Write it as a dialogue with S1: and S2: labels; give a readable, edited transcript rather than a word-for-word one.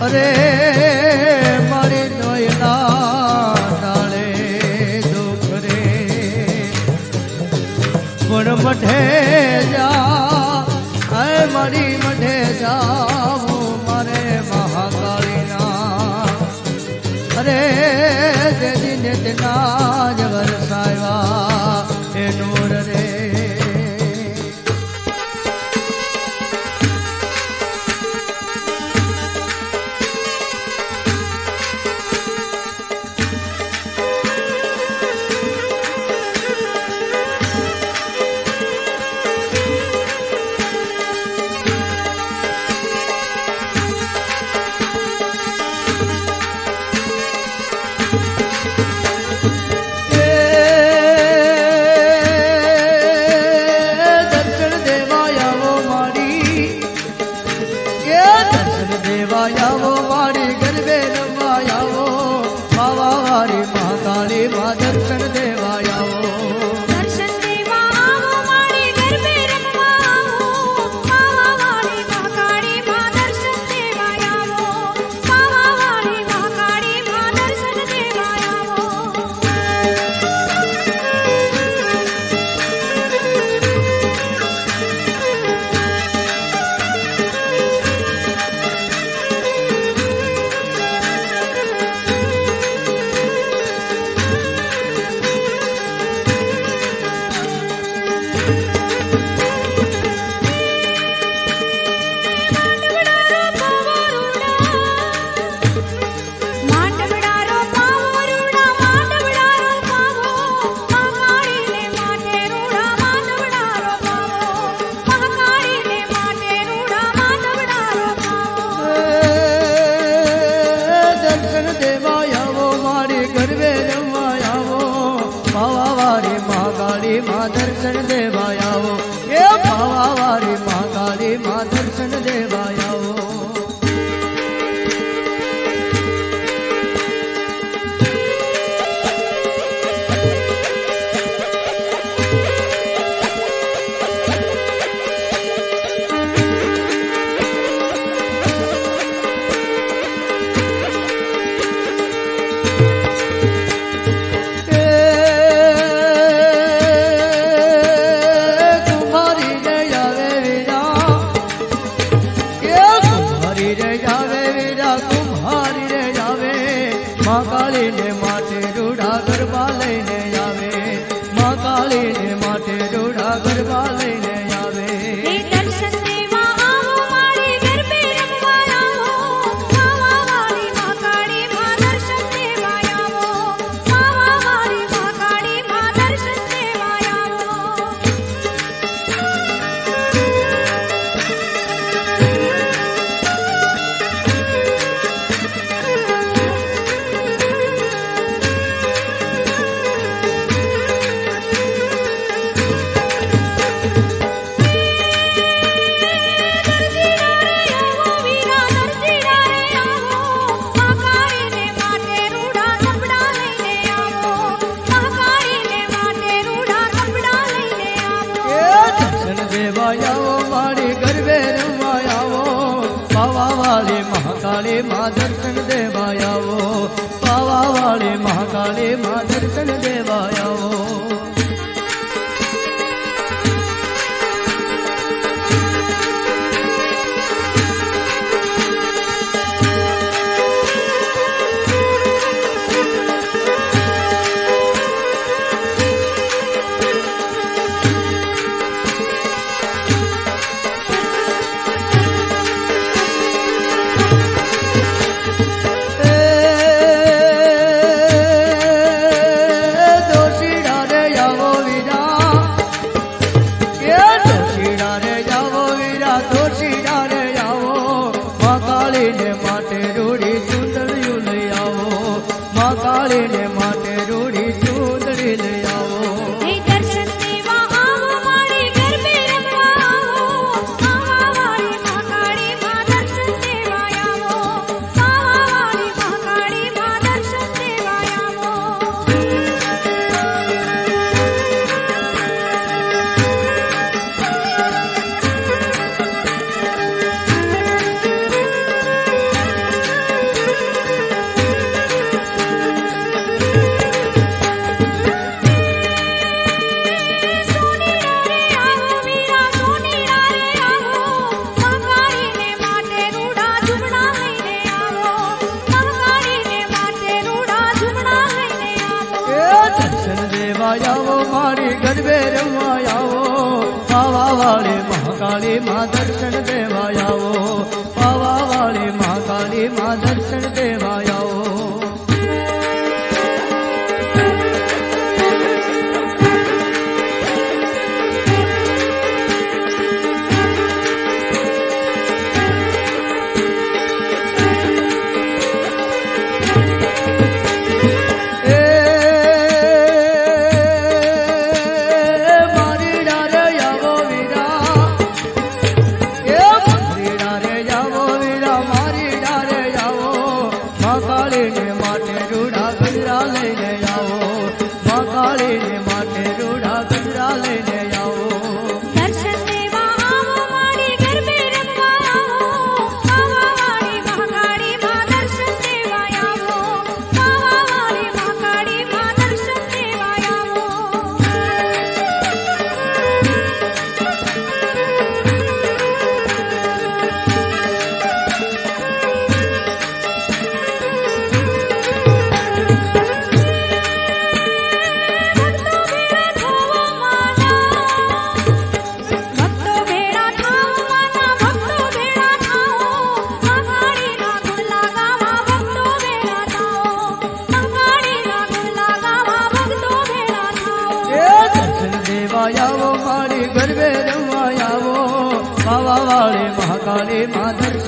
S1: અરે મારી નોયના ડાળે દુઃખ રે પણ મઠે જા મારી મઠે જાવું મારે મહાકાળીના અરે તે દિને તેના જ વરસાવ્યા એ નૂર રે દર્શન દેવા આવો એ પાવાવાળી મહાકાળી માં દર્શન દેવા આવો મહાકાળી ને માટે રૂડા ગરબા લઈને આવે મહાકાળી ને માટે રૂડા ગરબા લઈને આવે
S2: દર્શન દેવા આવો મારી ગરબે રમવા આવો પાવાવાળી મહાકાળી માં દર્શન દેવા આવો પાવાવાળી મહાકાળી માં દર્શન દેવા આવો
S1: મહાકાળી માં દર્શન દેવા આવો પાવાવાળી મહાકાળી માં દર્શન દેવા આવો મહાકાળી માં દર્શન દેવા આવો પાવાવાળી મહાકાળી માં દર્શન દેવા આવો આવો મારી ગરબે રમવા આવો પાવાવાળી મહાકાળી માં દર્શન